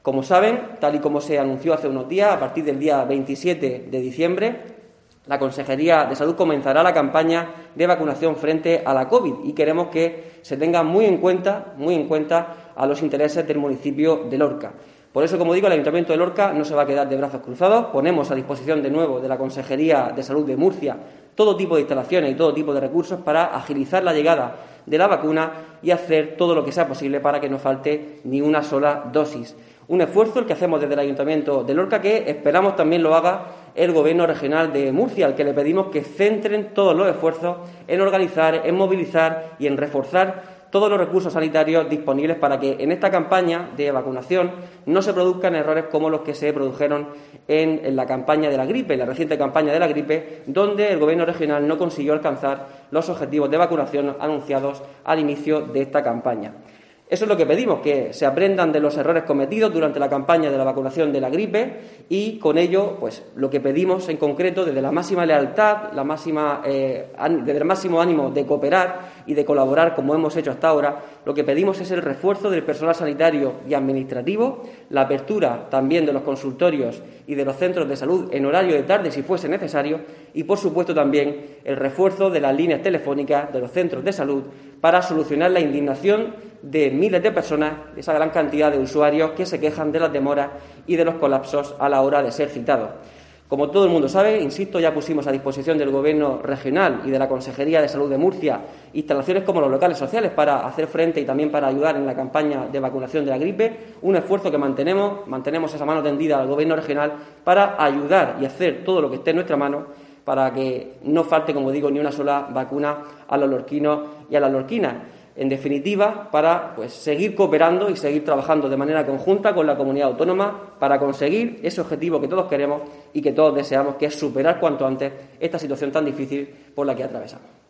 Como saben, tal y como se anunció hace unos días, a partir del día 27 de diciembre, la Consejería de Salud comenzará la campaña de vacunación frente a la COVID y queremos que se tenga muy en cuenta a los intereses del municipio de Lorca. Por eso, como digo, el Ayuntamiento de Lorca no se va a quedar de brazos cruzados. Ponemos a disposición de nuevo de la Consejería de Salud de Murcia todo tipo de instalaciones y todo tipo de recursos para agilizar la llegada de la vacuna y hacer todo lo que sea posible para que no falte ni una sola dosis. Un esfuerzo el que hacemos desde el Ayuntamiento de Lorca, que esperamos también lo haga el Gobierno regional de Murcia, al que le pedimos que centren todos los esfuerzos en organizar, en movilizar y en reforzar todos los recursos sanitarios disponibles para que en esta campaña de vacunación no se produzcan errores como los que se produjeron en la campaña de la gripe, en la reciente campaña de la gripe, donde el Gobierno regional no consiguió alcanzar los objetivos de vacunación anunciados al inicio de esta campaña. Eso es lo que pedimos, que se aprendan de los errores cometidos durante la campaña de la vacunación de la gripe y, con ello, pues lo que pedimos en concreto, desde la máxima lealtad, desde el máximo ánimo de cooperar y de colaborar como hemos hecho hasta ahora, lo que pedimos es el refuerzo del personal sanitario y administrativo, la apertura también de los consultorios y de los centros de salud en horario de tarde si fuese necesario y, por supuesto, también el refuerzo de las líneas telefónicas de los centros de salud para solucionar la indignación de miles de personas, de esa gran cantidad de usuarios que se quejan de las demoras y de los colapsos a la hora de ser citados. Como todo el mundo sabe, insisto, ya pusimos a disposición del Gobierno regional y de la Consejería de Salud de Murcia instalaciones como los locales sociales para hacer frente y también para ayudar en la campaña de vacunación de la gripe, un esfuerzo que mantenemos esa mano tendida al Gobierno regional para ayudar y hacer todo lo que esté en nuestra mano para que no falte, como digo, ni una sola vacuna a los lorquinos y a las lorquinas. En definitiva, para seguir cooperando y seguir trabajando de manera conjunta con la comunidad autónoma para conseguir ese objetivo que todos queremos y que todos deseamos, que es superar cuanto antes esta situación tan difícil por la que atravesamos.